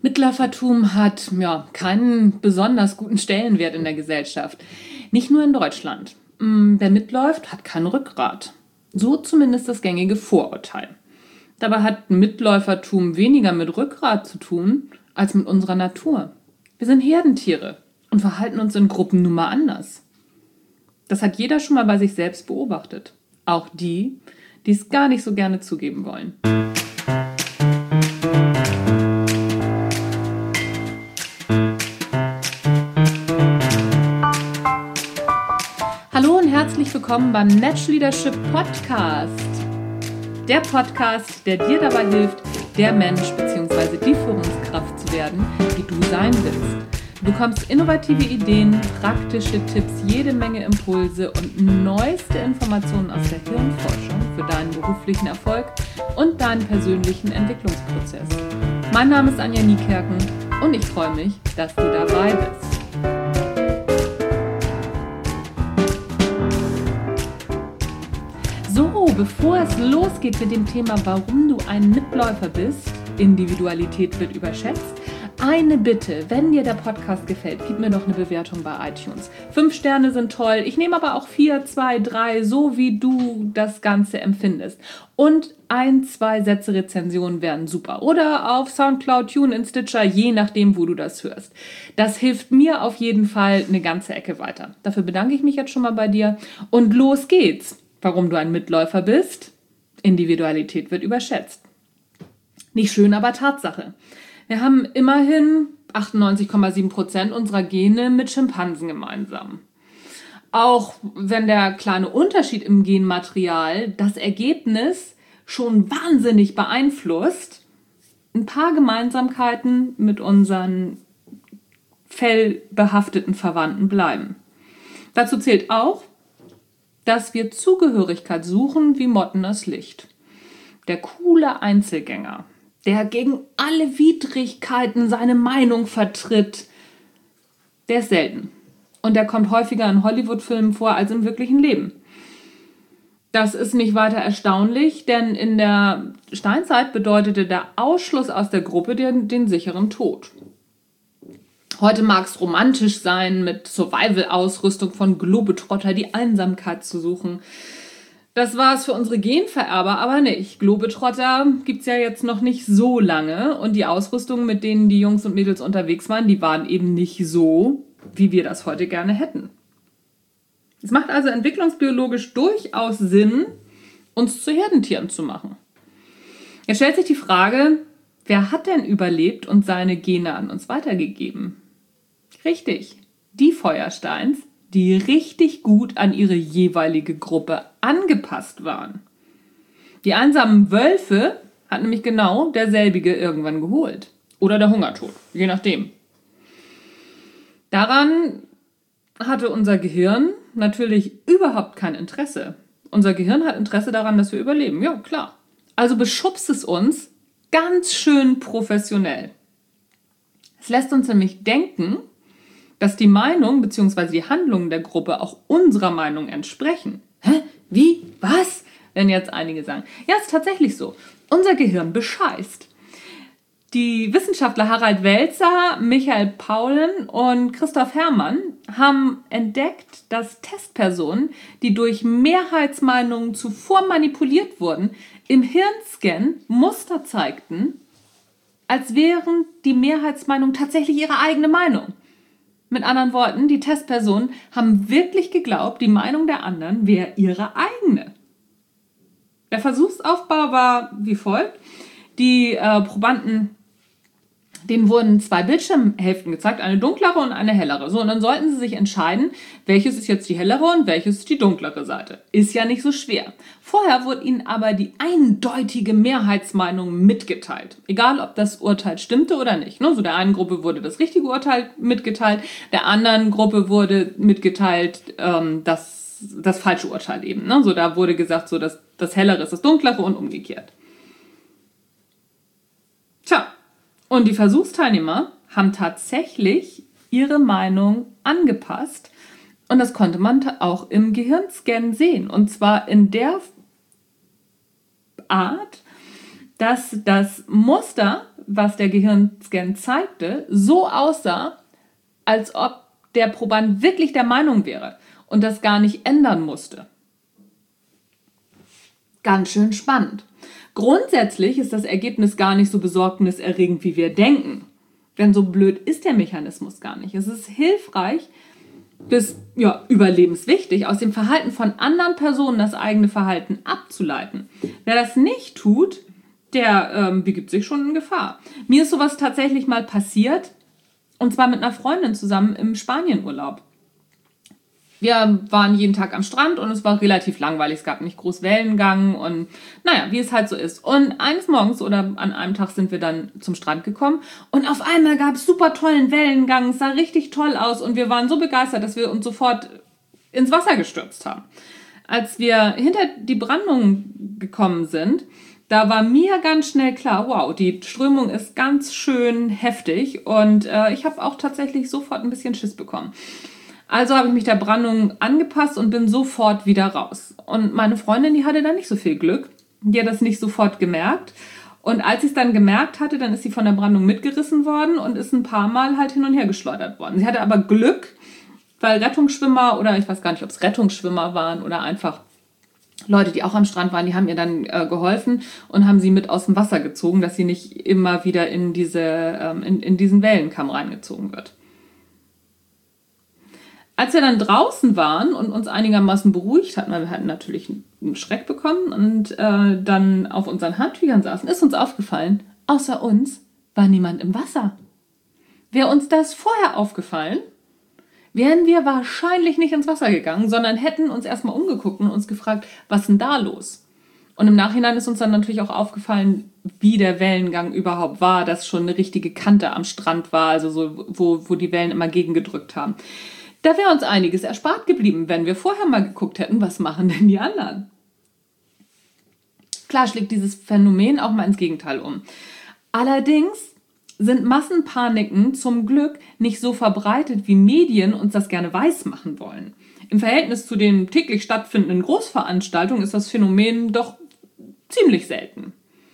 Mitläufertum hat keinen besonders guten Stellenwert in der Gesellschaft. Nicht nur in Deutschland. Wer mitläuft, hat kein Rückgrat. So zumindest das gängige Vorurteil. Dabei hat Mitläufertum weniger mit Rückgrat zu tun, als mit unserer Natur. Wir sind Herdentiere und verhalten uns in Gruppen nun mal anders. Das hat jeder schon mal bei sich selbst beobachtet. Auch die, die es gar nicht so gerne zugeben wollen. Hallo und herzlich willkommen beim Natural Leadership Podcast. Der Podcast, der dir dabei hilft, der Mensch bzw. die Führungskraft zu werden, die du sein willst. Du bekommst innovative Ideen, praktische Tipps, jede Menge Impulse und neueste Informationen aus der Hirnforschung für deinen beruflichen Erfolg und deinen persönlichen Entwicklungsprozess. Mein Name ist Anja Niekerken und ich freue mich, dass du dabei bist. So, bevor es losgeht mit dem Thema, warum du ein Mitläufer bist, Individualität wird überschätzt, eine Bitte, wenn dir der Podcast gefällt, gib mir doch eine Bewertung bei iTunes. 5 Sterne sind toll, ich nehme aber auch 4, 2, 3, so wie du das Ganze empfindest. Und 1, 2 Sätze Rezensionen wären super. Oder auf Soundcloud, TuneIn, Stitcher, je nachdem, wo du das hörst. Das hilft mir auf jeden Fall eine ganze Ecke weiter. Dafür bedanke ich mich jetzt schon mal bei dir und los geht's. Warum du ein Mitläufer bist? Individualität wird überschätzt. Nicht schön, aber Tatsache. Wir haben immerhin 98,7% unserer Gene mit Schimpansen gemeinsam. Auch wenn der kleine Unterschied im Genmaterial das Ergebnis schon wahnsinnig beeinflusst, ein paar Gemeinsamkeiten mit unseren fellbehafteten Verwandten bleiben. Dazu zählt auch, dass wir Zugehörigkeit suchen wie Motten das Licht. Der coole Einzelgänger, der gegen alle Widrigkeiten seine Meinung vertritt, der ist selten. Und der kommt häufiger in Hollywood-Filmen vor als im wirklichen Leben. Das ist nicht weiter erstaunlich, denn in der Steinzeit bedeutete der Ausschluss aus der Gruppe den sicheren Tod. Heute mag es romantisch sein, mit Survival-Ausrüstung von Globetrotter die Einsamkeit zu suchen. Das war es für unsere Genvererber aber nicht. Globetrotter gibt es ja jetzt noch nicht so lange und die Ausrüstung, mit denen die Jungs und Mädels unterwegs waren, die waren eben nicht so, wie wir das heute gerne hätten. Es macht also entwicklungsbiologisch durchaus Sinn, uns zu Herdentieren zu machen. Jetzt stellt sich die Frage, wer hat denn überlebt und seine Gene an uns weitergegeben? Richtig, die Feuersteins, die richtig gut an ihre jeweilige Gruppe angepasst waren. Die einsamen Wölfe hat nämlich genau derselbige irgendwann geholt. Oder der Hungertod, je nachdem. Daran hatte unser Gehirn natürlich überhaupt kein Interesse. Unser Gehirn hat Interesse daran, dass wir überleben. Ja, klar. Also beschubst es uns ganz schön professionell. Es lässt uns nämlich denken, dass die Meinung bzw. die Handlungen der Gruppe auch unserer Meinung entsprechen. Hä? Wie? Was? Wenn jetzt einige sagen. Ja, ist tatsächlich so. Unser Gehirn bescheißt. Die Wissenschaftler Harald Welzer, Michael Paulen und Christoph Herrmann haben entdeckt, dass Testpersonen, die durch Mehrheitsmeinungen zuvor manipuliert wurden, im Hirnscan Muster zeigten, als wären die Mehrheitsmeinungen tatsächlich ihre eigene Meinung. Mit anderen Worten, die Testpersonen haben wirklich geglaubt, die Meinung der anderen wäre ihre eigene. Der Versuchsaufbau war wie folgt. Die Probanden, denen wurden 2 Bildschirmhälften gezeigt, eine dunklere und eine hellere. So, und dann sollten sie sich entscheiden, welches ist jetzt die hellere und welches ist die dunklere Seite. Ist ja nicht so schwer. Vorher wurde ihnen aber die eindeutige Mehrheitsmeinung mitgeteilt. Egal, ob das Urteil stimmte oder nicht. So, der einen Gruppe wurde das richtige Urteil mitgeteilt, der anderen Gruppe wurde mitgeteilt, das falsche Urteil eben. So, da wurde gesagt, so, das hellere ist das dunklere und umgekehrt. Tja. Und die Versuchsteilnehmer haben tatsächlich ihre Meinung angepasst und das konnte man auch im Gehirnscan sehen. Und zwar in der Art, dass das Muster, was der Gehirnscan zeigte, so aussah, als ob der Proband wirklich der Meinung wäre und das gar nicht ändern musste. Ganz schön spannend. Grundsätzlich ist das Ergebnis gar nicht so besorgniserregend, wie wir denken. Denn so blöd ist der Mechanismus gar nicht. Es ist hilfreich, bis überlebenswichtig, aus dem Verhalten von anderen Personen das eigene Verhalten abzuleiten. Wer das nicht tut, der begibt sich schon in Gefahr. Mir ist sowas tatsächlich mal passiert, und zwar mit einer Freundin zusammen im Spanienurlaub. Wir waren jeden Tag am Strand und es war relativ langweilig, es gab nicht groß Wellengang und wie es halt so ist. Und eines Morgens oder an einem Tag sind wir dann zum Strand gekommen und auf einmal gab es super tollen Wellengang, es sah richtig toll aus und wir waren so begeistert, dass wir uns sofort ins Wasser gestürzt haben. Als wir hinter die Brandung gekommen sind, da war mir ganz schnell klar, wow, die Strömung ist ganz schön heftig und ich habe auch tatsächlich sofort ein bisschen Schiss bekommen. Also habe ich mich der Brandung angepasst und bin sofort wieder raus. Und meine Freundin, die hatte da nicht so viel Glück. Die hat das nicht sofort gemerkt. Und als sie es dann gemerkt hatte, dann ist sie von der Brandung mitgerissen worden und ist ein paar Mal halt hin und her geschleudert worden. Sie hatte aber Glück, weil Rettungsschwimmer oder ich weiß gar nicht, ob es Rettungsschwimmer waren oder einfach Leute, die auch am Strand waren, die haben ihr dann geholfen und haben sie mit aus dem Wasser gezogen, dass sie nicht immer wieder in diesen Wellenkamm reingezogen wird. Als wir dann draußen waren und uns einigermaßen beruhigt hatten, weil wir hatten natürlich einen Schreck bekommen und dann auf unseren Handtüchern saßen, ist uns aufgefallen, außer uns war niemand im Wasser. Wäre uns das vorher aufgefallen, wären wir wahrscheinlich nicht ins Wasser gegangen, sondern hätten uns erstmal umgeguckt und uns gefragt, was ist denn da los? Und im Nachhinein ist uns dann natürlich auch aufgefallen, wie der Wellengang überhaupt war, dass schon eine richtige Kante am Strand war, also so, wo die Wellen immer gegengedrückt haben. Da wäre uns einiges erspart geblieben, wenn wir vorher mal geguckt hätten, was machen denn die anderen? Klar schlägt dieses Phänomen auch mal ins Gegenteil um. Allerdings sind Massenpaniken zum Glück nicht so verbreitet, wie Medien uns das gerne weismachen wollen. Im Verhältnis zu den täglich stattfindenden Großveranstaltungen ist das Phänomen doch ziemlich selten.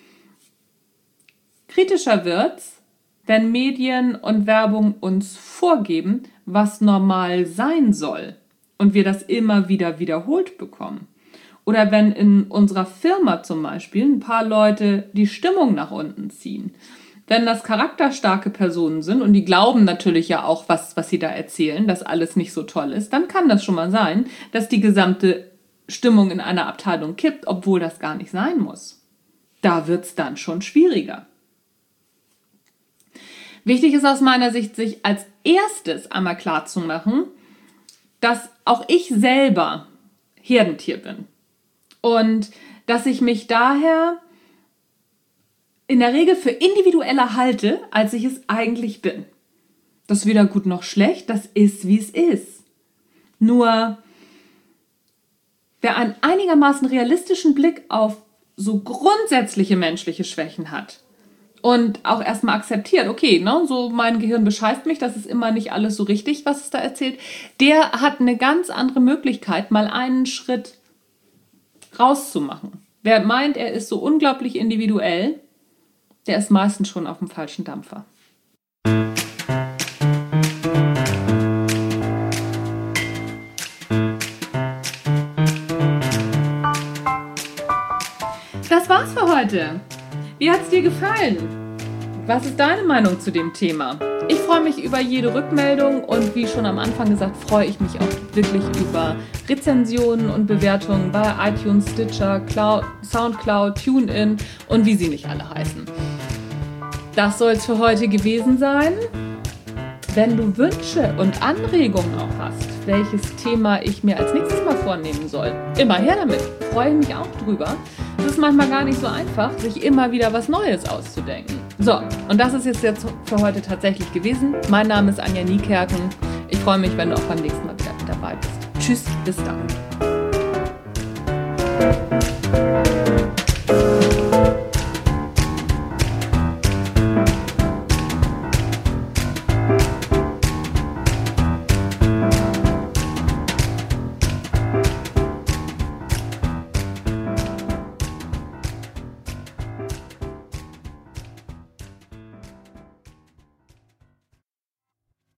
Kritischer wird's, wenn Medien und Werbung uns vorgeben, was normal sein soll und wir das immer wieder wiederholt bekommen. Oder wenn in unserer Firma zum Beispiel ein paar Leute die Stimmung nach unten ziehen. Wenn das charakterstarke Personen sind und die glauben natürlich ja auch, was sie da erzählen, dass alles nicht so toll ist, dann kann das schon mal sein, dass die gesamte Stimmung in einer Abteilung kippt, obwohl das gar nicht sein muss. Da wird's dann schon schwieriger. Wichtig ist aus meiner Sicht, sich als erstes einmal klarzumachen, dass auch ich selber Herdentier bin und dass ich mich daher in der Regel für individueller halte, als ich es eigentlich bin. Das ist weder gut noch schlecht, das ist, wie es ist. Nur wer einen einigermaßen realistischen Blick auf so grundsätzliche menschliche Schwächen hat, und auch erstmal akzeptiert, okay, so mein Gehirn bescheißt mich, das ist immer nicht alles so richtig, was es da erzählt, der hat eine ganz andere Möglichkeit, mal einen Schritt rauszumachen. Wer meint, er ist so unglaublich individuell, der ist meistens schon auf dem falschen Dampfer. Das war's für heute. Wie hat's dir gefallen? Was ist deine Meinung zu dem Thema? Ich freue mich über jede Rückmeldung und wie schon am Anfang gesagt, freue ich mich auch wirklich über Rezensionen und Bewertungen bei iTunes, Stitcher, Soundcloud, TuneIn und wie sie nicht alle heißen. Das soll es für heute gewesen sein. Wenn du Wünsche und Anregungen auch hast, welches Thema ich mir als nächstes mal vornehmen soll, immer her damit. Freue ich mich auch drüber. Es ist manchmal gar nicht so einfach, sich immer wieder was Neues auszudenken. So, und das ist jetzt für heute tatsächlich gewesen. Mein Name ist Anja Niekerken. Ich freue mich, wenn du auch beim nächsten Mal wieder mit dabei bist. Tschüss, bis dann.